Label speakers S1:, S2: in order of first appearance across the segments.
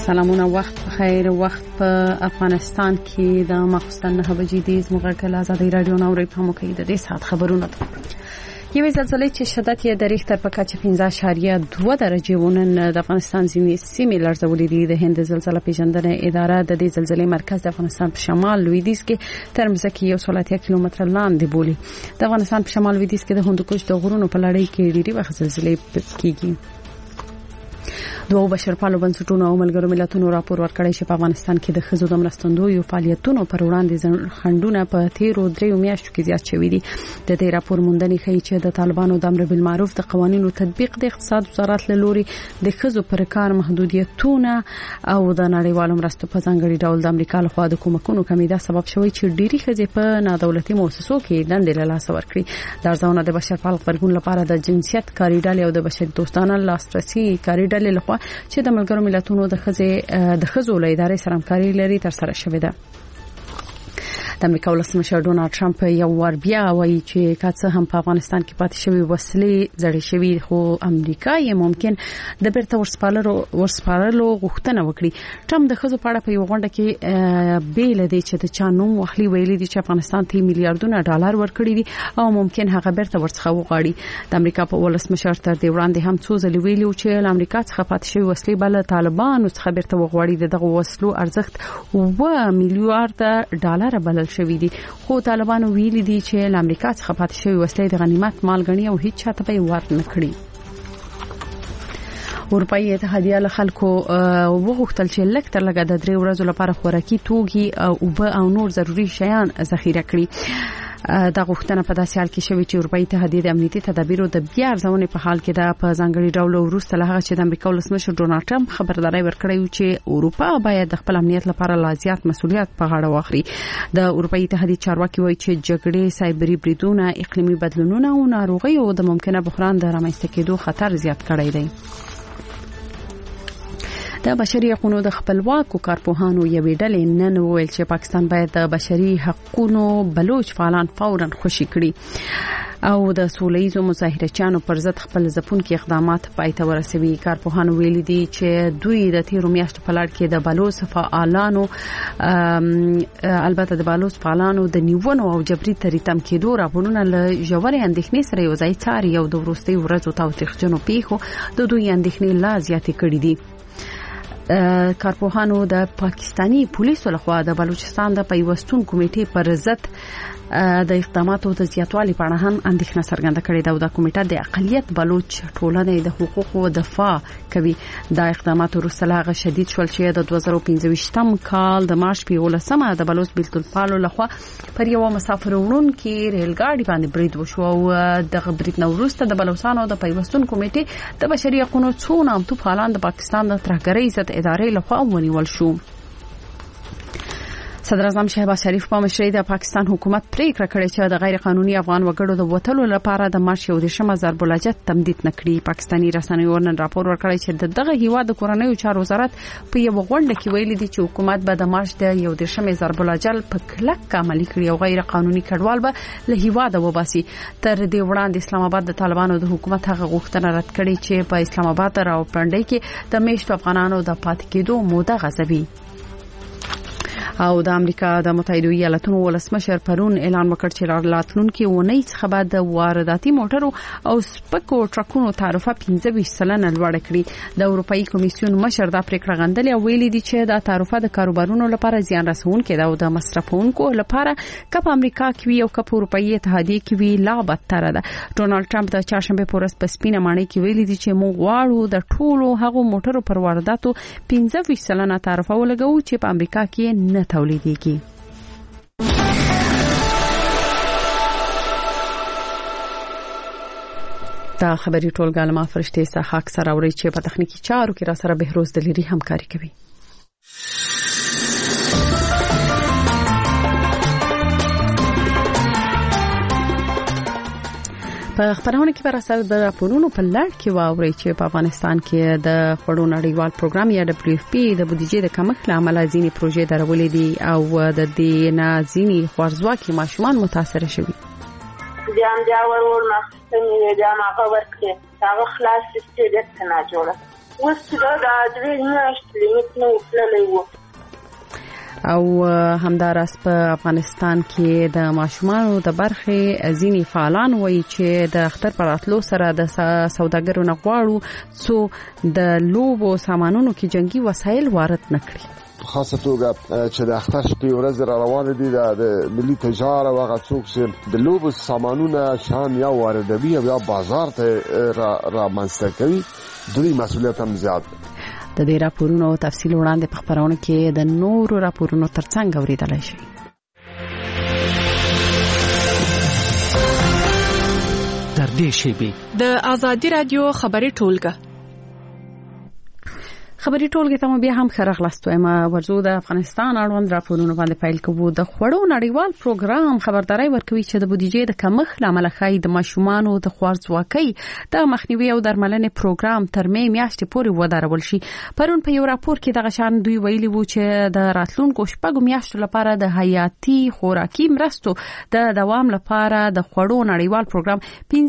S1: سلامونه، وخت بخیر. وخت په افغانستان کې د ماخوستن 9 بجې د زموږ کله آزادۍ رادیو نوري په مو کې د دې سات خبرونه یوې زلزلې چې شدت یې د ریختر په کچه 5.2 درجه ونن د افغانستان ځینې سیمې لړزولې دي. د هند زلزلې پیژندنې اداره د دې زلزلې مرکز د افغانستان په شمال لویدیځ کې تر مځکې 180 کیلومتره لاندې بولي. د افغانستان په شمال لویدیځ کې د هندوکش د غرونو په لړۍ کې ډېری وخت زلزلې کېږي. دوه بشرپالو بنسټونو او ملګرو ملتونو راپور ورکړی چې په افغانستان کې د ښځو د مرستندویو فعالیتونو پر وړاندې خنډونه په تیرو 3 میاشتو کې زیات شوي دي. د دې راپور موندنې ښیي چې د طالبانو د امر بالمعروف د قوانینو تطبیق د اقتصاد وزارت له لوري د ښځو پر کار محدودیتونه او د نړیوالو مرستو په ځانګړي ډول د امریکا لخوا د کومکونو کمیدا سبب شوی چې ډېری ښځې په نادولتي مؤسسو کې دندې له لاسه ورکړي. دا ځونه د بشرپال غبرګون لپاره د جنسیت کاری ډلې او د بشري دوستانه لاسرسي کاری ډلې لخوا چې د ملګرو ملتونو د ښځو له ادارې سره همکاري لري تر سره شوې ده. د امریکا ولسمشر ډونالد ټرمپ یو ور بیا وایي چې کاڅه هم په افغانستان کې پاتې شوی وسلې زړې شوی، خو امریکا یې ممکن د بیرته ورسپارلو غوښتنه وکړي. ټرمپ د ښځو په اړه په یو غونډه کې بیل دی چې د چا نوم واخلي ویلي دي چې افغانستان ته میلیارډونه ډالر ورکړي دي او ممکن هغه بیرته ورڅخه وغواړي. د امریکا په ولسمشر تر دې وړاندې هم څو ځلې ویلي چې له امریکا څخه پاتې شوی وسلې بل طالبانو څخه بیرته وغواړي. دغه وسلو ارزښت 1 میلیارډ ډالر بلل شوی دي، خو طالبانو ویلي دي چې له امریکا څخه پاتې شوی وسلې د غنیمت مال غني او هیڅ چاته به ورنه کړي. اروپאי اتحادیه له خلکو وغوښتل چې لکتر لګا د 3 ورځې لپاره خوراکي توکي او نور ضروري شیان ذخیره کړي. دا غوښتنه په داسې حال کې شوې چې اروپאי اتحادیه د امنیتي تدابیرو د بیا ارزونې په حال کې ده. په ځانګړي ډول وروسته له هغه چې د امریکا ولسمشر ډونالد ټرمپ خبرداري ورکړې و چې اروپا باید د خپل امنیت لپاره لا زیات مسؤلیت په غاړه واخلي. د اروپאי اتحادیه چارواکي وایي چې جګړې، سایبري بریدونه، اقلیمي بدلونونه او ناروغي او د ممکنه بحران د رامنځته کېدو خطر زیات کړی دی. د بشري حقوقو د خپلواکو کارپوهانو یوې ډلې نن وویل چې پاکستان باید د بشري حقوقو بلوچ فعالان فوراً خوشي کړي او د سوله‌ییزو مظاهرهچیانو پر ضد خپل ځپونکي اقدامات پای ته ورسوي. کارپوهانو ویلي دي چې دوی د تیرو میاشتو په لړ کې د بلوچ فعالانو البته د بلوچ فعالانو د نیونو او جبري تریتم کېدو راپورونه له ژورې اندېښنې سره یو ځای څاري او د وروستي ورځو تاوتریخجنو پیښو د دوی اندېښنې لا زیاتې کړې دي. کارپوهانو د پاکستانی پولیسو لخوا د بلوچستان د پیوستون کمیټې پر ضد د اقداماتو د زیاتوالي په اړه هم اندېښنه څرګنده کړې ده او د کمیټه د اقلیت بلوچ ټولنې د حقوقو دفاع کوي. دا اقدامات وروسته له هغه شدید شول چې د 2015م کال د مارچ په 11مه د بلوچ بیلتونپالو لخوا پر یو مسافر وړونکي ریل ګاډي باندې برید وشو او دغه برید نو وروسته د بلوچستان د پیوستون کمیټې د بشري حقوقو څو نامتو فعالان د پاکستان د ترهګرۍ ضد ادارې لخوا ونیول شو. صدر اعظم شهباز شریف په مشرۍ د پاکستان حکومت پریکړه کړې چې د غیر قانوني افغان وګړو د وټلو لپاره د مارچ 11مه ضرب العجت تمدید نکړي. پاکستاني رسنیو نن راپور ورکړی چې دغه هیواد د کورنیو چارو وزارت په یو غونډه کې ویلي دي چې حکومت به د مارچ د 11مه ضرب العجل په کلک عملي کړي او غیر قانوني کډوال به له هیواد وباسي. تر دې وړاندې اسلام آباد د طالبانو د حکومت هغه غوښتنه رد کړې چې په اسلام آباد او پنډۍ کې د میشتو افغانانو د پاتې کېدو موده غځوي. او د امریکا د متحده ایالاتونو ولسمشر پرون اعلان وکړ چې راتلونکي اونۍ څخه به د وارداتي موټرو او سپکو ټرکونو تعرفه 15% لوړه کړي. د اروپאי کمیسیون مشر دا پریکړه غندلې او ویلي دي چې دا تعرفه د کاروبارونو لپاره زیان رسونکې ده او د مصرفونکو لپاره کپ امریکا کې او کپ اروپאי اتحادیه کې وی لا بدتر ده. ډونالد ټرمپ د چهارشنبه په ورځ په سپینه ماڼۍ کې ویلي دي چې موږ غواړو د ټولو هغو موټرو پر وارداتو 15% تعرفه ولګو چې په امریکا کې نه تولیدېږي. دا خبري ټولګه له ما فرشتي سحاق سره اوري چې په تخنیکی چارو کې را سره بهروز دلیری همکاري کوي. په خبرونه کې برسل د راپورونو په لړ کې واوري چې په افغانستان کې د خړو نړیوال پروګرام یا WFP د بودیجې د کمښت لامل ځینې پروژې درولې دي او د دې نه ځینې خوارځواکي ماشومان متاثر شوي.
S2: جام ورور مخستنی جام هغه ورکه هغه خلاص استعداد نه جوړه اوس دا د 2 میاشتې لیمیټ نه وتللی و.
S1: او همداراز په افغانستان کې د ماشومانو د برخې ځینی فعالان وایي چې د اختر پر راتلو سره د سوداګرو نه غواړو څو د لوبو سامانونو کې جنگي وسایل وارد نکړي.
S3: خاصه توګه چې د اختر شپې ورځ را روان دي د ملي تجارت او هغه څوک چې د لوبو سامانونه شان یا واردوي او یا بازار ته را منځته کوي د دې مسؤلیت هم زیات.
S1: د دې راپورونو تفصیل وړاندې په خبرونه کې د نورو راپورونو ترڅنګ اوریدلای شئ.
S4: تر دې شی
S5: د آزادی رادیو خبري ټولګه
S1: خبري ټولګه ته بیا هم خرغلاستو ما ورزو د افغانستان اړوند راپورونه باندې پیل کوو. د خوړو نړیوال پروګرام خبرداري ورکوي چې د بودیجې د کمښت لامل خای د ماشومانو د خوارځواکۍ د مخنیوي او درملنې پروګرام تر می میاشتې پورې ودارول شي. پرون په یو راپور کې د غشان دوی ویلي وو چې د راتلونکو شپږ میاشتو لپاره د حیاتي خوراکي مرستو د دوام لپاره د خوړو نړیوال پروګرام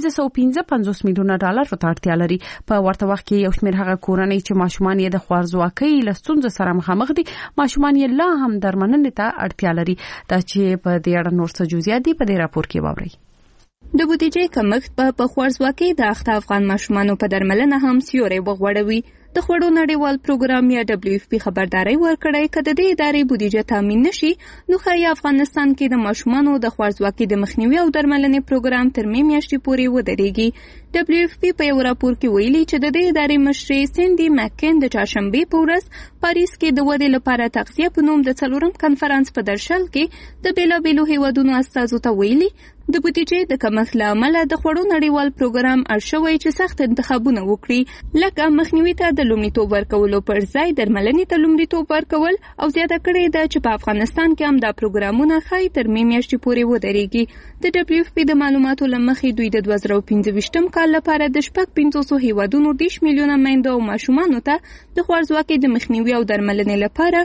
S1: 555 میلیونه ډالر ته اړتیا لري. په ورته وخت کې یو شمېر هغه کورنۍ چې ماشومان یې خوارځواکۍ له ستونزو سره مخامخ دي ماشومان یې لا هم درملنې ته اړتیا لري. دا چې په دې اړه نور څه جزئیات دي په دې راپور کې واورئ.
S6: د بودیجې کمښت په خوارځواکۍ د اخته افغان ماشومانو په درملنه هم سیوری وغوړوي. د خوړو نړیوال پروګرام یا WFP خبرداري ورکړی کده د ادارې بودیجه تامین نشي نو خای افغانستان کې د ماشومانو د خوارځواکۍ د مخنیوي او درملنې پروګرام تر می میاشتې پورې ودرېږي. WFP په یو راپور کې ویلي چې د دې ادارې مشري سیندي مکن د چهارشنبه په ورځ پاریس کې د ودې لپاره تغذیه په نوم د 4م کنفرانس په درشل کې د بیلابیلو هیوادونو استازو ته ویلي د بودیجې د کمښت له امله د خوړو نړیوال پروګرام اړشوي چې سخت انتخابونه وکړي لکه مخنیوي ته د لومړیتوب ورکولو پر ځای درملنې ته لومړیتوب ورکول او زیاته کړې ده چې په افغانستان کې هم دا پروګرامونه خای تر می میاشتې پورې ودرېږي. د WFP د معلوماتو لمخې دوی د 2025م کال لپاره د 500 هیوادونو 10 میلیونه میندو او ماشومانو ته د خوارځواکۍ د مخنیوي او درملنې لپاره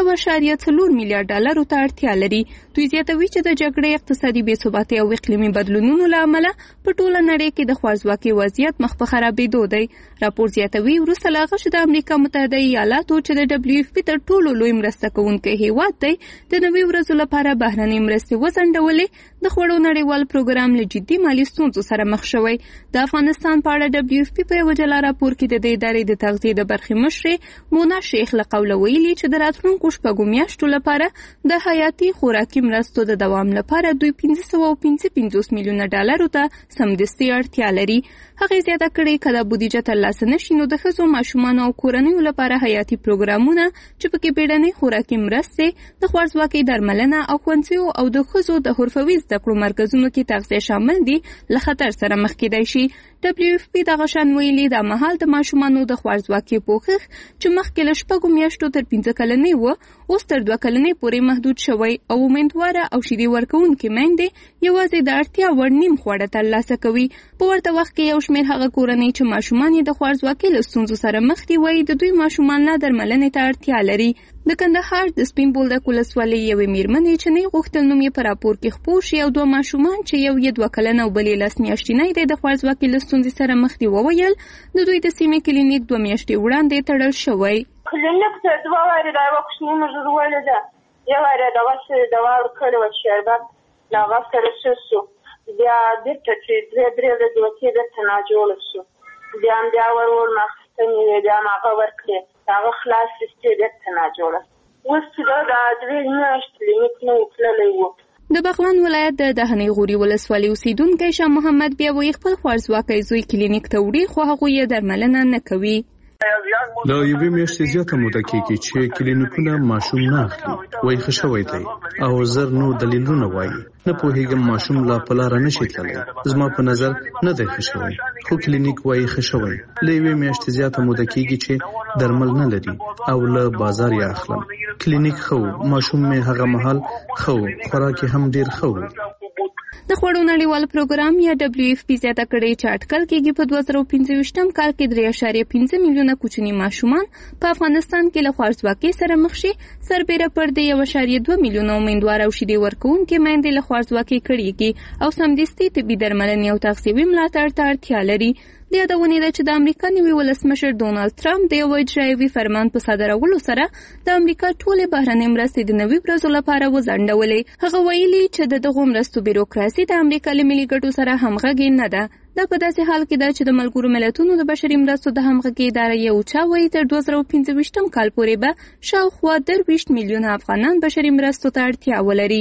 S6: 1.4 میلیارډ ډالر ته اړتیا لري. دوی زیاتوي چې د جګړې اقتصادي بې ثباتۍ او اقلیمي بدلونونو له امله په ټوله نړۍ کې د خوارځواکۍ وضعیت مخ په خرابېدو دی. راپور زیاتوي وروسته له هغه چې د امریکا متحده ایالاتو چې د WFP تر ټولو لوی مرسته کوونکی هیواد دی د 90 ورځو لپاره بهرنۍ مرستې وځنډولې د خوړو نړیوال پروګرام له جدي مالي ستونزو سره مخ شوی. د افغانستان په اړه WFP په یو جلا راپور کې د دې ادارې د تغذیې د برخې مشرې مونا شیخ له قوله ویلي چې د راتلونکو شپږو میاشتو لپاره د حیاتي خوراکي مرستو د دوام لپاره دوی 555 میلیونه ډالر ته سمدستي اړتیا لري. هغه زیاته کړې کله بودیجه ترلاسه نشي نو د ښځو ماشومانو او کورنیو لپاره حیاتي پروګرامونه چې پکې بیړنۍ خوراکي مرستې د خوارځواکۍ درملنه او ښوونځیو او د ښځو د حرفوي زده کړو مرکزونو کې تغذیه شامل دي له خطر سره مخ کېدای شي. WFP د غشان ویلي د مهال د ماشومانو د خوارځواکۍ پوښښ چې مخکې له 6 میاشتو تر 15 کلنۍ و اوس تر 2 کلنۍ پورې محدود شوی او امیندواره او شیدې ورکوونکې میندې یوازې د اړتیا وړ نیم خواړه ترلاسه کوي. په ورته وخت کې یو شمېر هغه کورنۍ چې ماشومان یې د خوارځواکۍ له ستونزو سره مخ دي وایي د دوی ماشومان لا درملنې ته اړتیا لري. د کندهار د سپین بولدک ولسوالۍ یوې میرمنې چې نه غوښتل نوم یې په راپور کې خپور شي او 2 ماشومان چې یو یې 2 کلن او بل یې 10 میاشتنی دی د خوارځواکۍ له ستونزې سره مخ دي وویل د دوی د سیمې کلینیک 2 میاشتې وړاندې تړل شوی.
S2: کلینیک ته 2 واره دا وښنی مجبور ولې ده یو واره دا وسه دا ور کړو شربت دا وسه رسوسو بیا د ټټې درې د دوکې د تناجول شو بیا ور مخستنی بیا ما ورکړي هغه خلاص ستې د تناجول اوس دا د 2 میاشتې لیمیټ نه وتللی و.
S6: د بغلان ولایت د دهنې غوري ولسوالۍ اوسیدونکی شاه محمد بیا وایي خپل خوارځواکی زوی کلینیک ته وړي خو هغوی یې درملنه نه کوي.
S7: د یوې میاشتې زیاته موده کېږي چې کلینیکونه ماشوم نه اخلي وایي ښه شوی دی او زر نور دلیلونه وایي نه پوهېږم ماشوم لا په لاره نشي تللی زما په نظر نه دی ښه شوی خو کلینیک وایي ښه شوی له یوې میاشتې زیاته موده کېږي چې درمل نه لري او له بازار یې اخلم. کلینیک ښه ماشوم مې هغه مهال ښه خوراک یې هم ډېر ښه.
S6: د خوړو نړیوال پروګرام یا WFP زیاته کړې چې اټکل کېږي په 2025م کال کې 3.5 میلیونه کوچني ماشومان په افغانستان کې له خوارځواکۍ سره مخ شي. سربېره پر دې 1.2 میلیونه امیندواره او شیدې ورکوونکې میندې له خوارځواکۍ کړېږي او سمدستي طبي درملنې او تغذیوي ملاتړ ته اړتیا لري. د یادونې ده چې د امریکا نوي ولسمشر ډونالد ټرمپ د یو اجرایوي فرمان په صادرولو سره د امریکا ټولې بهرنۍ مرستې د 90 ورځو لپاره وځنډولې. هغه ویلي چې د دغو مرستو بیروکراسي د امریکا له ملي ګټو سره همغږي نه ده. دا په داسې حال کې ده چې د ملګرو ملتونو د بشري مرستو د همغږي ادارې یو چا وایي تر 2025 کال پورې به شاوخوا 20 میلیونه افغانان بشري مرستو ته اړتیا ولري.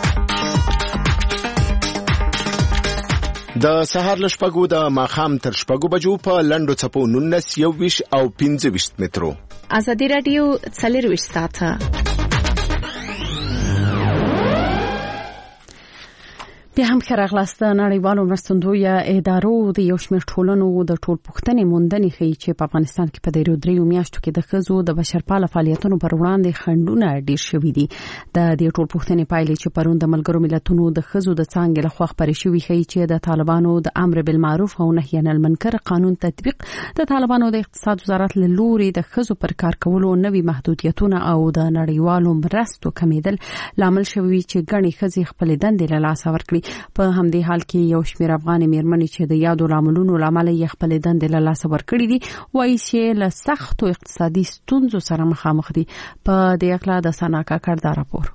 S8: د سهار له شپږو د ماښام تر شپږو بجو په لنډو څپو 19 21 او 25 مترو.
S1: ازادي رادیو 24 ساعته بیا هم خراغلاست نړیوالو مرستندویه ادارو د یو شمېر ټولنو د ټول پوښتنې موندنې ښیي چې په افغانستان کې په دریو میاشتو کې د ښځو د بشرپاله فعالیتونو پر وړاندې خنډونه ډېر شوي دي. د دې ټول پوښتنې پایلې چې پرون د ملګرو ملتونو د ښځو د څانګې لخوا خپرې شوي ښیي چې د طالبانو د امر بالمعروف او نهي عن المنکر قانون تطبیق، د طالبانو د اقتصاد وزارت له لوري د ښځو پر کار کولو نوي محدودیتونه او د نړیوالو مرستو کمیدل لامل شوي چې ګڼې ښځې خپل دندې له لاسه ورکړي. په همدې حال کې یو شمېر افغانې میرمنې چې د یادو لاملونو لامل یې خپل دندې له لاسه ورکړي دي وایي چې له سختو اقتصادي ستونزو سره مخامخ دي. په دې اړه د سنا کاکړ دا راپور.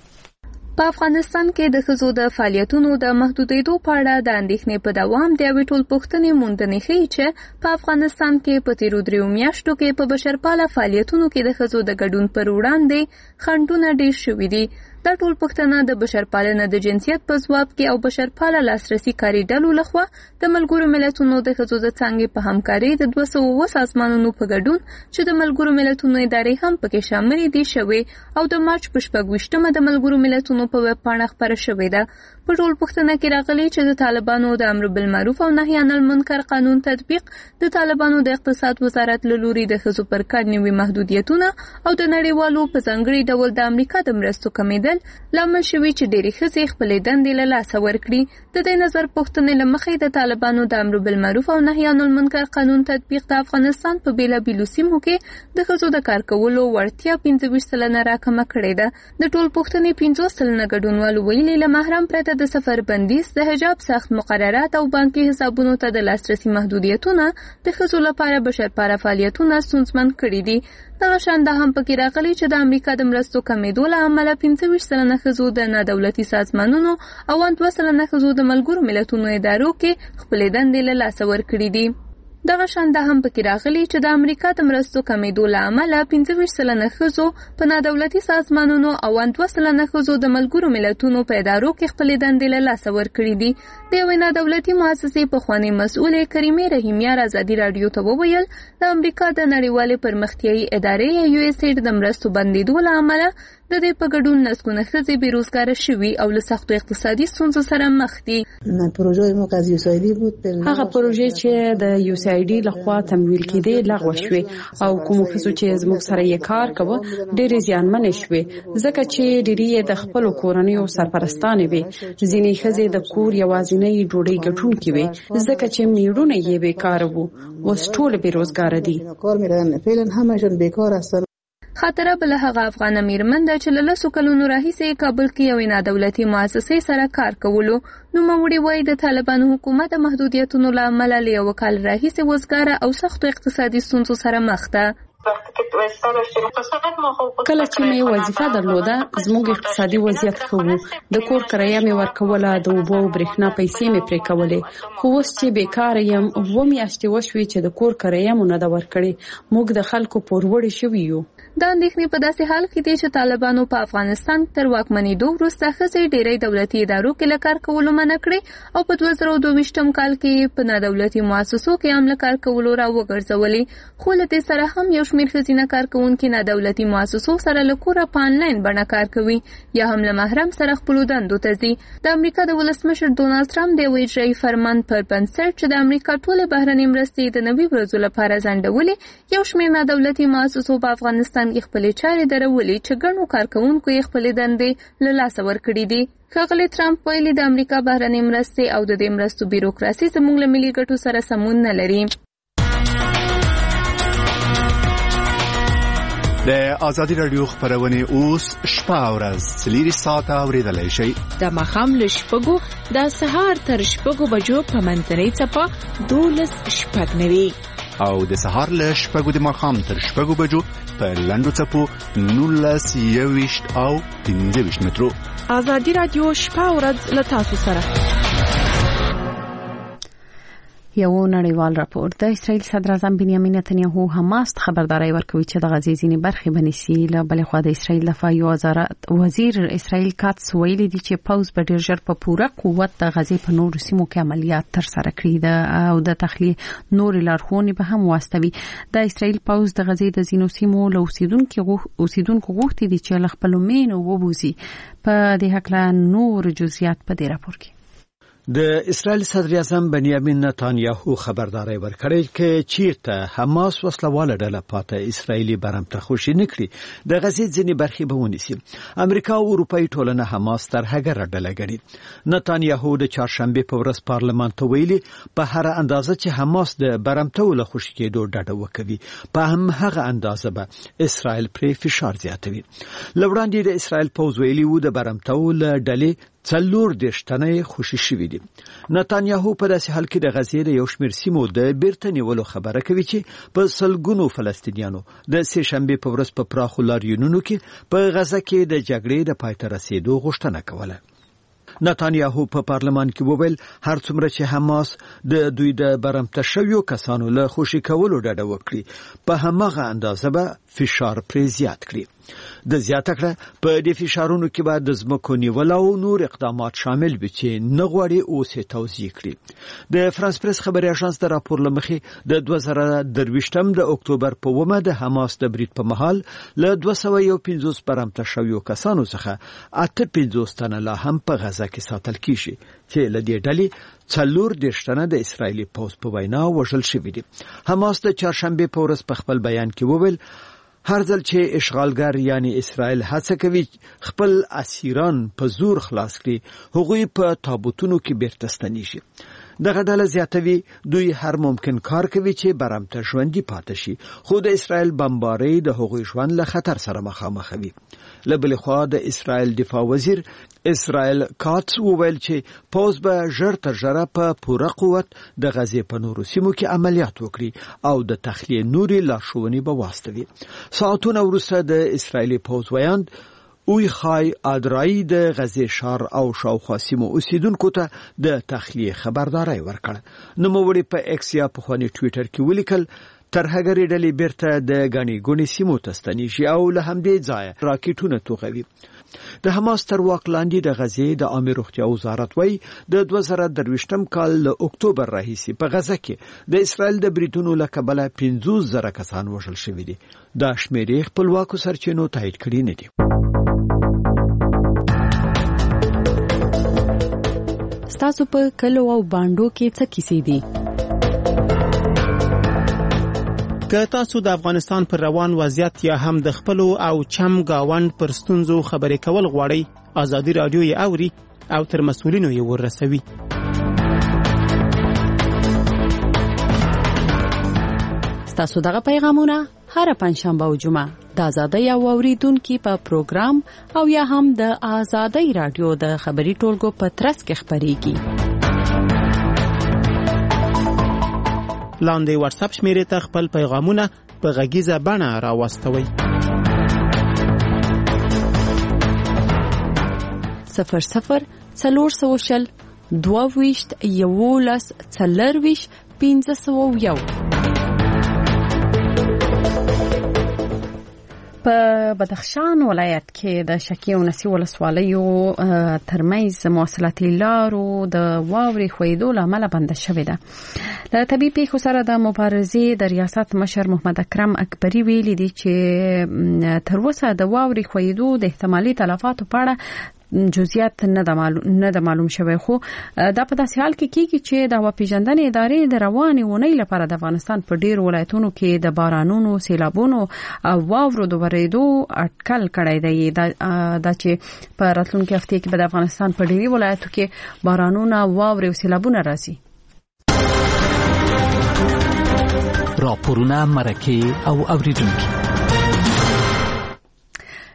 S6: په افغانستان کې د ښځو د فعالیتونو د محدودېدو په اړه د اندېښنې په دوام د یوې ټول پوښتنې موندنې ښیي چې په افغانستان کې په تیرو 3 میاشتو کې په بشرپاله فعالیتونو کې د ښځو د ګډون پر وړاندې خنډونه ډېر شوي دي. دا ټول پوښتنه د بشرپالنه د جنسیت په ځواب کې او بشرپاله لاسرسي کاري ډلو لخوا د ملګرو ملتونو د ښځو د څانګې په همکارۍ د 200 سازمانونو په ګډون چې د ملګرو ملتونو ادارې هم پکې شاملې دي شوې او د مارچ په 26مه د ملګرو ملتونو په ویب پاڼه خپره شوې ده. په ټول پوښتنه کې راغلي چې د طالبانو د امر بالمعروف او نهي عن المنکر قانون تطبیق، د طالبانو د اقتصاد وزارت له لوري د ښځو پر کار نوي محدودیتونه او د نړیوالو په ځانګړي ډول د امریکا د مرستو کمیدل لامل شوي چې ډېری ښځې خپلې دندې له لاسه ورکړي. د دې نظر پوښتنې له مخې د طالبانو د امر بالمعروف او نهي عن المنکر قانون تطبیق د افغانستان په بیلابیلو سیمو کې د ښځو د کار کولو وړتیا 25% راکمه کړې ده. د ټول پوښتنې 50% ګډونوالو ویلي له محرم پرته د سفر بندیز، د حجاب سخت مقررات او بانکي حسابونو ته د لاسرسي محدودیتونه د ښځو لپاره بشرپاله فعالیتونه ستونزمن کړي دي. دغه شان هم پکې راغلي چې د امریکا د مرستو کمیدو له امله 25% ښځو د نادولتي سازمانونو او 2% ښځو د ملګرو ملتونو ادارو کې خپلې دندې له لاسه ورکړي دي. دغه شان هم پکې راغلي چې د امریکا د مرستو کمیدو له امله 25% ښځو په نادولتي سازمانونو او 2% ښځو د ملګرو ملتونو په ادارو کې خپلې دندې له لاسه ورکړي دي. د یوې نادولتي مؤسسې پخوانۍ مسؤلې کریمې رحیمیار ازادي راډیو ته وویل د امریکا د نړیوالې پرمختیایي ادارې USAID د مرستو بندیدو له امله د دې په ګډون لسګونه ښځې بیروزګاره شوي او له سختو اقتصادي ستونزو سره مخ دي.
S1: هغه پروژې چې د USAID لخوا تمویل کېدې لغوه شوې او کوم ښځو چې زموږ سره یې کار کوه ډېرې زیانمنې شوې ځکه چې ډېری یې د خپلو کورنیو سرپرستانې وې. ځینې ښځې د کور یوازینۍ ډوډۍ ګټونکې وې ځکه چې میړونه یې بیکاره وو. اوس ټول بیروزګاره دي.
S6: خاطره بل هغه افغان میرمن ده چې له 10 کلونو راهیسې کابل کې یوې نادولتي مؤسسې سره کار کولو. نوموړې وایي د طالبانو حکومت د محدودیتونو له امله له یو کال راهیسې وزګاره او سختو اقتصادي ستونزو سره مخ ده.
S1: کله چې مې وظیفه درلوده زموږ اقتصادي وضعیت ښه و. د کور کرایه مې ورکوله، د اوبو او برېښنا پیسې مې پرې کولې. خو اوس چې بیکاره یم 2 میاشتې وشوې چې د کور کرایه مو نه ده ورکړې. موږ د خلکو پوروړي شوي یو.
S6: دا اندېښنې په داسې حال کې دي چې طالبانو په افغانستان تر واکمنېدو وروسته ښځې ډېری دولتي ادارو کې له کار کولو منع کړې او په 2022 کال کې په نادولتي مؤسسو کې هم له کار کولو را وګرځولې. خو له دې سره هم یو شمېر ښځینه کارکوونکي نادولتي مؤسسو سره له کوره په آنلاین بڼه کار کوي یا هم له محرم سره خپلو دندو ته ځي. د امریکا د ولسمشر ډونالد ټرمپ د یو اجرایي فرمان پر بنسټ چې د امریکا ټولې بهرنۍ مرستې د 90 ورځو لپاره ځنډولې، یو شمېر نادولتي مؤسسو په افغانستان کې خپلې چارې درولې چې ګڼو کارکوونکو یې خپلې دندې له لاسه ورکړي دي. ښاغلي ټرمپ ویلي د امریکا بهرنۍ مرستې او د دې مرستو بیروکراسي زموږ له ملي ګټو سره سمون نه لري.
S8: د آزادي رادیو خبرونه اوس شپه او ورځ 3 ساعته اوریدلای شئ.
S5: د ماښام له 6 د سهار تر 6 بجو په منځنۍ څپه 12:09
S8: او د سهار له 6 د ماښام تر 6 بجو په لنډو څپو 19:20 او 15 مترو.
S5: آزادي رادیو شپه او ورځ له تاسو سره.
S1: یو نړیوال راپور د اسرائیل صدر اعظم بنیامین نتنیاهو حماس خبرداري ورکوي چې د غزې ځینې برخې بنسي. له بل خوا د اسرائیل دفاعي وزیر اسرائیل کاتس ویلي دی چې پوز به ډیر ژر په پوره قوت د غزې په نورو سیمو کې عملیات تر سره کړي او د تخلیه نور لارښوونې به هم واستوي. د اسرائیل پوز د غزې د ځینو سیمو له اوسیدونکو غوښتي دي چې له خپل مینو وبوزي. په دې حق له نور جزئیات په دې راپور کې
S9: د اسرائیل صدر اعظم بنیامین نتانیاهو خبرداري ورکړې چې چیرته حماس وسلواله ډله پاته اسرائیلي برمته خوشي نکړي د غزې ځینې برخې به ونیسي. امریکا او اروپאי ټولنه حماس تر هغه ډله ګڼي. نتانیاهو د چهارشنبه په ورځ پارلمان ته ویلي په هر اندازه چې حماس د برمته له خوشي کېدو ډډه وکوي په هم هغه اندازه به اسرائیل پرې فشار زیاتوي. لوړاندې د اسرائیل پوز ویلي وو د برمته له ډلې 40 تنه خوشي شوي دي. نتانیاهو په داسې حال کې د غزې د یو شمېر سیمو د بیرته نیولو خبره کوي چې په سلګونو فلسطینیانو د سه شنبه په ورځ په پراخو لاریونونو کې په غزه کې د جګړې د پای ته رسیدو غوښتنه کوله. نتانیاهو په پارلمان کې وویل هر څومره چې حماس د دوی د برمته شویو کسانو له خوشي کولو ډډه وکړي په همغه اندازه به فشار پرې زیات کړي. د زیاته کړه په دې فشارونو کې به د ځمکو نیول او نور اقدامات شامل وي چې نه غواړي اوس یې توضیح کړي. د فرانس پریس خبري اژانس د راپور لمخې د 2023 د اکتوبر په 1 د حماس د برید په مهال له 250 برمته شویو کسانو څخه 58 تنه لا هم په غزه کې ساتل کیږي چې له دې ډلې 40 تنه د اسرایلی پوز په وینا وژل شوي دي. حماس د چهارشنبه په ورځ په خپل بیان کې وویل هر ځل چې اشغالګر یعنی اسرائیل هڅه کوي خپل اسیران په زور خلاص کړي هغوی په تابوتونو کې بیرته ستنیږي. دغه ډله زیاتوي دوی هر ممکن کار کوي چې برمته ژوندۍ پاتې شي خو د اسرائیل بمبارۍ د هغوی ژوند له خطر سره مخامخ وي. له بل خوا د اسرائیل دفاع وزیر اسرائیل کاتس وویل چې پوز به ژر تر ژره په پوره قوت د غزې په نورو سیمو کې عملیات وکړي او د تخلیه نوري لارښوونې به واستوي. ساعتونه وروسته د اسرائیلي پوز ویاند اوی خای ادرای د غزې شهر او شاوخوا سیمو اوسیدونکو ته د تخلیه خبرداري ورکړه. نوموړي په ایکس یا په خواني ټوئیټر کې ولیکل تر هغه ډلې بیرته د غني ګونی سیمو ته ستنیږي او له همدې ځایه راکټونه توغوي. د حماس تر واک لاندې د غزې د عامه روغتیا وزارت وایي د 2023 کال له اکتوبر راهیسې په غزه کې د اسرائیل د بریدونو له کبله 50,000 کسان وژل شوي دي. دا شمیرې خپلواکو سرچینو تایید کړي نه دي.
S1: تاسو په کلو او باندو کې څه کیسې دي؟
S10: که تاسو د افغانستان پر روان وضعیت یا هم د خپلو او چم گاوند پر ستونزو خبرې کول غواړئ، آزادي رادیو یې اوري او تر مسؤلینو یې ورسوي.
S1: تاسو دغه پیغامونه هر پنځشنبه او جمعه د آزادۍ او اوریدونکو په پروګرام او یا هم د آزادۍ رادیو د خبري ټولګو په ترڅ کې خبريږي.
S10: لاندې واتس اپ شمیرې ته خپل پیغامونه په غږیزه بڼه راوستوئ.
S1: 00 22 11 40 501. په بدخشان ولایت کې د شکی او نسی ولسوالیو ترمنځ مواصلاتي لارو د واوري خویدو لامل بند شوې ده. د طبي پیښو سره د مبارزې د ریاست مشر محمد اکرم اکبری ویلي دي چې تر اوسه د واوري خویدو د احتمالي تلفاتو په اړه جزئیات نه د معلوم شوی، خو دا په داسې حال کې کیږي چې د هوا پیژندنې ادارې د روانې اونۍ لپاره د افغانستان په ډیر ولایتونو کې د بارانونو، سیلابونو او واورو د ورېدو اټکل کړی دی. دا چې په راتلونکي هفته کې به د افغانستان په ډیری ولایتونو کې بارانونه، واورې او سیلابونه راځي.
S4: راپورونه، مرکې او اوریدونکو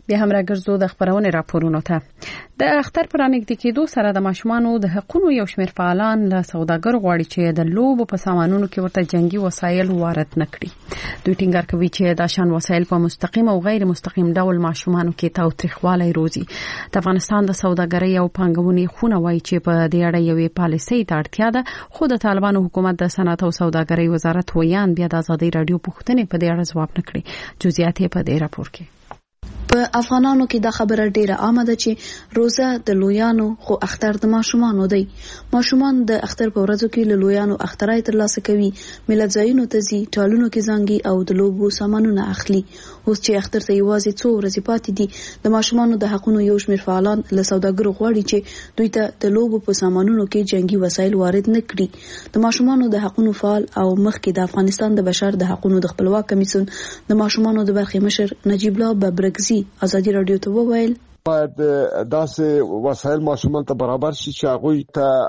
S1: بیا هم راګرځو د خبرونې راپورونو ته. د اختر پر نږدې کېدو سره د ماشومانو د حقوقو یو شمېر فعالان له سوداګر غواړي چې د لوبو په سامانونو کې ورته جنگي وسایل وارد نکړي. دوی ټینګار کوي چې دا شان وسایل په مستقیم او غیر مستقیم ډول ماشومانو کې تاوتریخوالی روزي. د افغانستان د سوداګرۍ او پانګونې خونه وایي چې په دې اړه یوې پالیسۍ ته اړتیا ده، خو د طالبانو حکومت د صنعت او سوداګرۍ وزارت ویان بیا د آزادۍ رادیو پوښتنې په دې اړه ځواب نکړي. جزئیات یې په دې راپور کې.
S11: په افغانانو کې دا خبره ډیره عامه ده چې روزه د لویانو خو اختر د ماشومانو دی. ماشومان د اختر په ورځو کې له لویانو اخترای ترلاسه کوي، ملت ځایونو ته ځي، ټالونو کې زنګي او د لوبو سامانونه اخلي. اوس چې اختر ته یوازې څو ورځې پاتې دي، د ماشومانو د حقوقو یو شمېر فعالان له سوداګرو غواړي چې دوی ته د لوبو په سامانونو کې جنگي وسایل وارد نکړي. د ماشومانو د حقوقو فعال او مخکې د افغانستان د بشر د حقوقو د خپلواک کمیسیون د ماشومانو د برخې مشر نجیب الله ببرګزي آزادي رادیو ته وویل
S3: باید داسې وسایل ماشومان ته برابر شي چې هغه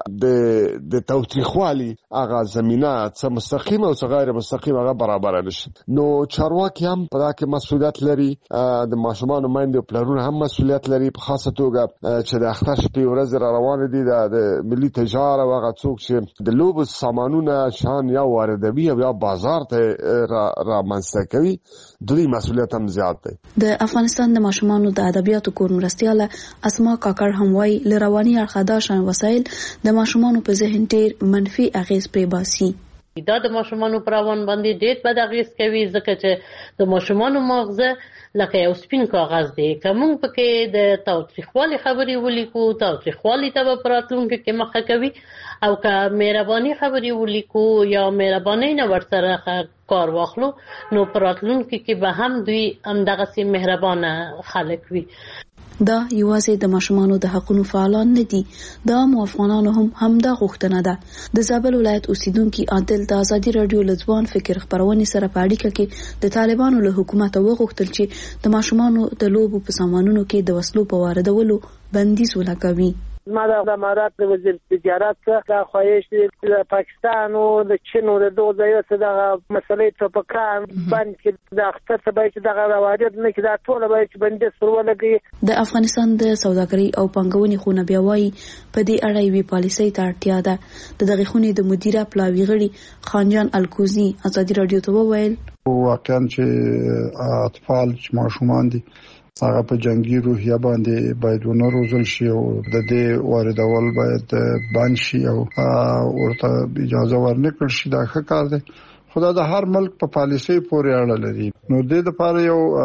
S3: ته د توثیقوالي هغه زمينه څه مستقیم او څه غیر مستقیم هغه برابر نشي. نو چارواکي هم په دا کې مسؤلیت لري، د ماشومان باندې پلرونه هم مسؤلیت لري، په خاصه توګه چې د اختر شپې ورځ را روان دي د ملي تجارت او هغه څوک چې د لوبو سامانونه شان یا واردوي او یا بازار ته را منځته کوي، دوی مسؤلیت هم زیات دی.
S11: د افغانستان د ماشومانو د ادبیاتو کور مرستياله اسما کاکړ هم وايي لرواني اړخدا شان وسایل د ماشومانو په ذهن ډیر منفي اغیز پرې باسي.
S12: دا د ماشومانو پر روان باندې ډیر بد اغیز کوي، ځکه چې د ماشومانو مغزه لکه یو سپین کاغذ دی. کوم پکې د تاوتریخوالي خبرې ولیکو، تاوتریخوالي ته په راتلونکو کې مخه کوي، او که مهرباني خبرې ولیکو یا مهرباني نه ورسره کار واخلو، نو په راتلونکو کې به هم دوی همدغه سي مهربانه خلک وي.
S11: دا یوازې د ماشومانو د حقوقو فعالان نه دي، دا مو افغانانو هم دا غوښتنه ده. د زابل ولایت اوسیدونکو عادل د آزادي رادیو لځوان فکر خبرونه سره په اړیکه کې د طالبانو له حکومت وغوښتل چې د ماشومانو د لوبو په سامانونو کې د وسلو په واردولو بندیز ولګوي.
S13: ما د امارات د وزیر تجارت څخه خواهش د پاکستان او د چین او د دوه ځایو څخه د مسلې ته په کار باندې د اختر څخه چې د روایت نه کې دا ټول به چې بندي سرول لګي.
S11: د افغانستان د سوداګرۍ او پانګونې خونه بیا وايي په دې اړه یوې پالیسۍ ته اړتیا ده. د دغه خونې د مدیره پلاوی غړي خانجان الکوزي آزادي رادیو ته وویل
S14: واقعا چې اطفال چې ماشومان دي هغه په جنگي روحیه باندې باید ونه روزل شي او د دې واردول باید بند شي او ورته اجازه ورنکړل شي. دا ښه کار دی، خو د هر ملک په پالیسۍ پورې اړه لري. نو د دې لپاره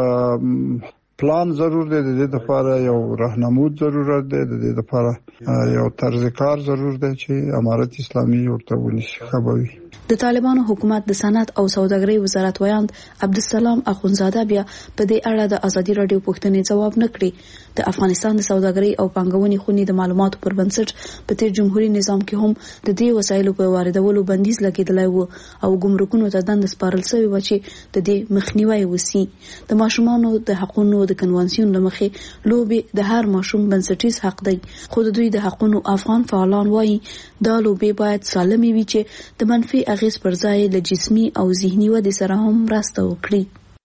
S14: یو پلان ضرور دی، د دې لپاره یو راهنمود ضرورت دی، د دې لپاره یو طرز کار ضرور دی چې امارت اسلامي ورته ونیسي. خبري
S11: د طالبانو حکومت د صنعت او سوداګرۍ وزارت ویاند عبدالسلام اخونزاده بیا په دې اړه د آزادي رادیو پوښتنې ځواب نکړي. د افغانستان د سوداګرۍ او پانګونې خونې د معلوماتو پر بنسټ په تیر جمهوریت نظام کې هم د دې وسایلو په واردولو بندیز لګیدلی و او ګمرکونو ته دند سپارل شوی و چې د دې مخنیوي وسی. د ماشومانو د حقوقو د کنوانسیون لمخې لوبې د هر ماشوم بنسټیز حق دی، خو د دوی د حقوقو افغان فعالان وایي دا لوبې باید سالمې وي چې د منفي اغیز پر ځای له جسمي او ذهني ودې سره هم مرسته وکړي.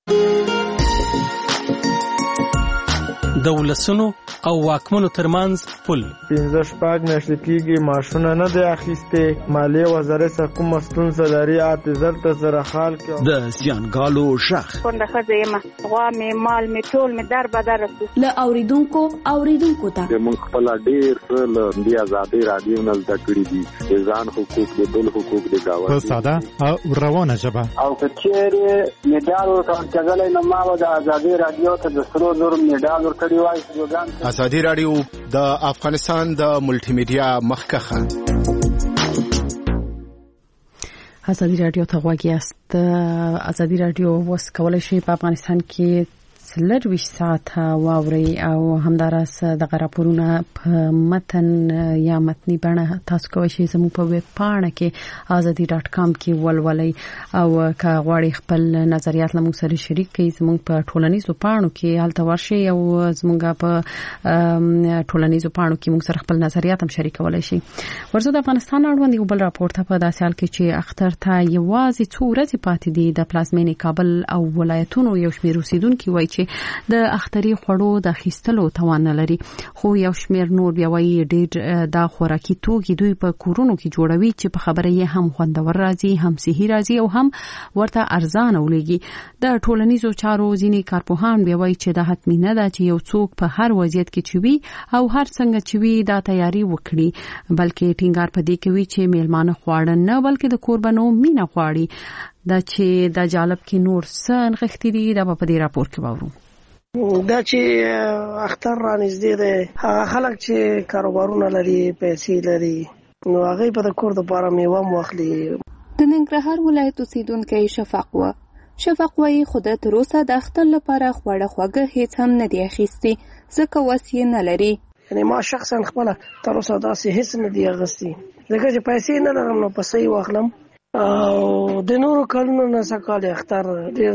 S4: د ولسونو او واکمنو ترمنځ پل
S15: 15 میاشتې کېږي ماشونه نه دی اخیسته، مالیه وزارت څخه کوم ستونزه لري اعتذار ته سره حال کې
S9: د زیانګالو شخ
S16: څنګه خزیمه غوا می مال می ټول می در بدر
S11: له اوریدونکو ته
S17: موږ خپل ډیر څه د آزادۍ رادیو نه زده کړی دي، ځان حقوق د بل حقوق د گاونډي
S18: په ساده او روانه ژبه
S19: او کچېره میډال ورکړل نو ما د آزادۍ رادیو ته د سرو زر میډال ورکړی وای.
S8: آزادي رادیو د افغانستان د ملټي میډیا مخکخه.
S1: آزادي رادیو ته غواګیاست. آزادي رادیو وس کولای شي په افغانستان کې لږ ساعت واوري او همدارس د راپورونه په متن یا متنی بڼه تاسو کوئ شئ زموږ په ویب پاڼه کې azadi.com کې ولولئ او که غواړئ خپل نظریات له موږ سره شریک کړئ زموږ په ټولنیزو پاڼو کې هلته ورشئ او زموږ په ټولنیزو پاڼو کې موږ سره خپل نظریات هم شریکولای شئ. ورزو د افغانستان اړوند یو بل راپور ته په داسې حال کې چې اختر ته یوازې څو ورځې پاتې دي د پلازمینې کابل او ولایتونو یو شمېر اوسیدونکي وایي چې چې د اختري خوړو د اخیستلو توان نه لري، خو یو شمېر نور بیا وایي ډېر د خوراکي توکي دوی په کورونو کې جوړوي چې په خبره یې هم خوندور راځي، هم صحي راځي او هم ورته ارزانه ولګي. د ټولنیزو چارو ځینې کارپوهان بیا وایي چې دا حتمي نه ده چې یو څوک په هر وضعیت کې چوي او هر څنګه چوي دا تیاری وکړي، بلکې ټینګار پدې کوي چې میلمانه خواړه نه بلکې د کوربنو مینه غواړي. دا چې د جالب کې نور څه نغښتي دي دا په دې راپور کې واورو.
S20: دا چې اختر را نږدې دی، هغه خلک چې کاروبارونه لري، پیسې لري، نو هغه په د کور لپاره میوه واخلي.
S6: د ننګرهار ولایت اوسیدونکی شفق وایي خو د تر اوسه د اختر لپاره خواړه خواږه هیڅ هم نه دی اخیستی ځکه وس یې نه لري.
S20: یعنی ما شخصا خپل تر اوسه داسې هیڅ نه دی اخیستی ځکه چې پیسې نه لرم، نو پیسې واخلم او د نورو کلونو نه سکال اختر ډیر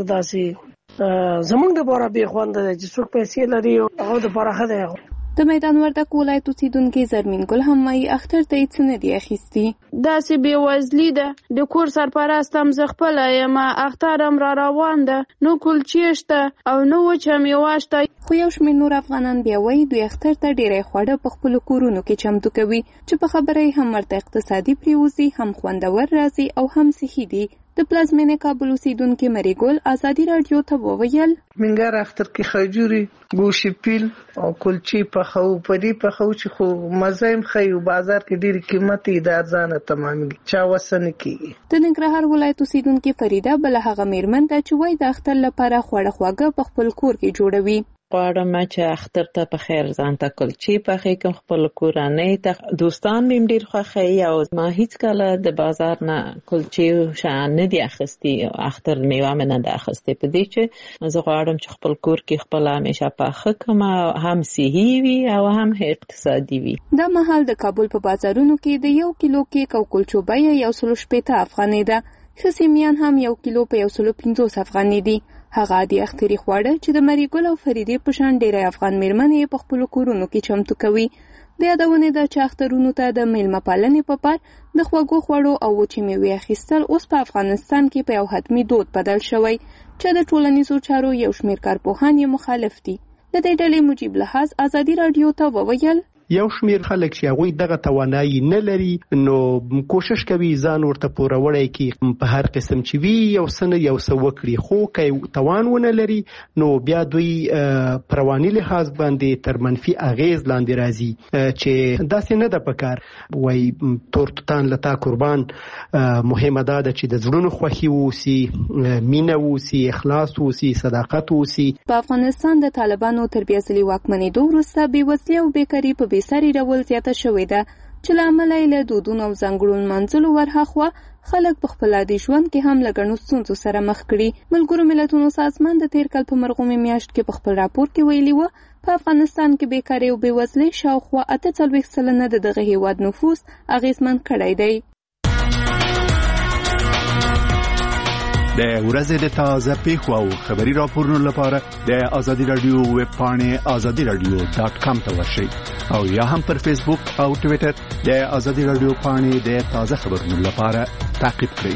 S20: داسې زمونږ لپاره به خوند دی چې څوک پیسې لري او هغه لپاره ښه دی.
S6: د میدان وردګ ولایت اوسیدونکي زرمین ګل هم وايي اختر ته هیڅ نه دی اخیستی.
S21: داسې بېوزلي ده، د کور سرپرست هم زه خپله یم، اختر هم را روان ده، نو کلچې شته او نو وچه میوه شته.
S6: خو یو شمېر نور افغانان بیا وایي دوی اختر ته ډېری خواړه په خپلو کورونو کې چمتو کوي چې په خبره یې هم ورته اقتصادي پریوزي، هم خوندور راځي او هم صحي دي. د پلازمینې کابل اوسیدونکي مریګل ازادي رادیو ته وویل
S22: منګر اختر کې خجوري، ګوشي پیل او کلچې پخو، پدې پخو چې خو مزه هم خي، بازار کې ډېری قیمتي د ارزانه تمامي چا وسنه کیږي.
S6: د ننګرهار ولایت اوسیدونکي فریده بل هغه میرمن ده چې وایي د اختر لپاره خواړه خواږه په خپل کور کې جوړوي.
S23: غواړم چې اختر ته په خیر ځان ته کلچې پخې کوم، خپل کورنۍ ته دوستان مې ډېر خوښوي او ما هیڅ کله د بازار نه کلچې شان نه دي اخیستي، اختر میوه مې نه ده اخیستې. په دې چې زه غواړم چې خپل کور کې خپل همیشه پخه کړم، هم صحي وي او هم اقتصادي وي.
S6: دا مهال د کابل په بازارونو کې د 1 کیلو کیک او کلچو بیه 160 افغانۍ ده، ښه سیمیان هم 1 کیلو په 150 افغانۍ دي. هغه د اختري خواړه چې د مریګل او فریدې په شان ډېری افغان میرمنې په خپلو کورونو کې چمتو کوي. د یادونې ده چې اخترونو ته د میلمه پالنې په پار د خوږو خوړو او وچې میوې اخیستل اوس په افغانستان کې په یو حتمي دود بدل شوی چې د ټولنیزو چارو یو شمېر کارپوهان یې مخالف دي. د دې ډلې مجیب لحاظ ازادي رادیو ته وویل
S10: یو شمیر خلک چې هغه دغه توانایي نه لري نو کوشش کوي ځان ورته پوروړی کی په هر قسم چې وی یو سن یو سو وکړي، خو کوي توان ونه لري نو بیا دوی پروانی لحاظ باندې تر منفي اغیز لاندې راځي چې داسې نه ده پکار. وای تورتان لتا قربان مهمه ده چې د زړونو خوښي ووسی، مینه ووسی، اخلاص ووسی، صداقت ووسی.
S6: په افغانستان د طالبانو تربیته واکمنېدو وروسته بېوزلي او بیکاري په سری ډول زیاته شوې ده چې له امله یې له دودونو او ځانګړو لمانځلو ورهاخوا خلک په خپل عادي ژوند کې هم له ګڼو ستونزو سره مخ کړي. ملګرو ملتونو سازمان د تیر کال په مرغومې میاشت کې په خپل راپور کې ویلي و په افغانستان کې بیکاري او بېوزلي شاوخوا 48% د دغه هیواد نفوس اغیزمن کړی دی.
S8: د ورځې د تازه پیښو او خبري راپورونو لپاره د ازادي رادیو ویب پاڼې azadiradio.com ته ورشئ او یا هم پر فیسبوک او ټوئیټر د ازادي رادیو پاڼې د تازه خبرونو لپاره تعقیب کړئ.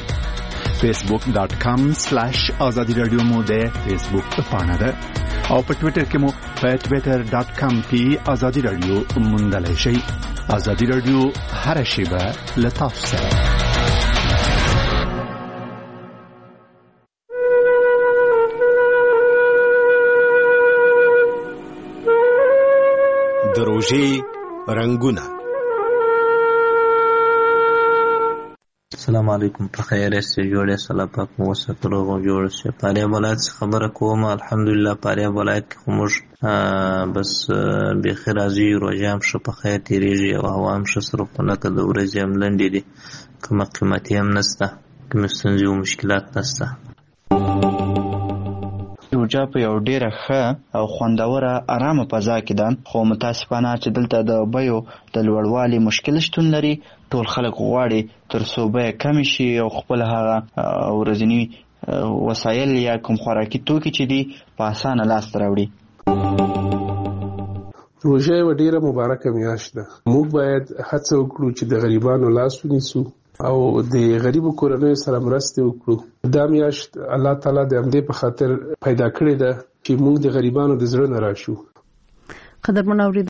S8: facebook.com/azadiradio مو د فیسبوک پاڼه ده او په ټوئیټر کې مو په twitter.com کې ازادي رادیو موندلای شئ. ازادي رادیو هر شیبه لطف سره.
S24: د روژې رنگونه.
S25: السلام علیکم، په خیر یاست؟ جوړ یاست؟ الله پاک مو وساتو روغ او جوړ شئ. فاریاب ولایت خبره کوم، الحمدلله فاریاب ولایت کې خو موږ بس بخیر راځي، روژه هم ښه په خیر تېرېږي او هوا هم ښه سره خو لکه د ورځې هم لنډې دي، کومه قیمتي هم نشته، کومې ستونزې او مشکلات نشته.
S26: روژه په یو ډیره ښه او خوندوره آرامه فضا کې ده، خو متاسفانه چې دلته د بیو د لوړوالي مشکل شتون لري. ټول خلک غواړي تر څو بیه کمې شي او خپل هغه ورځني وسایل یا کوم خوراکي توکي چې دي په اسانه لاسته راوړي.
S27: روژه یوه ډیره مبارکه میاشت ده. موږ باید هڅه وکړو چې د غریبانو لاس ونیسو او د غریبو کورنیو سره مرسته وکړو. دا میاشت الله تعالی د همدې په خاطر پیدا کړې ده چې چې موږ د غریبانو د زړه نه راشو.
S1: قدرمن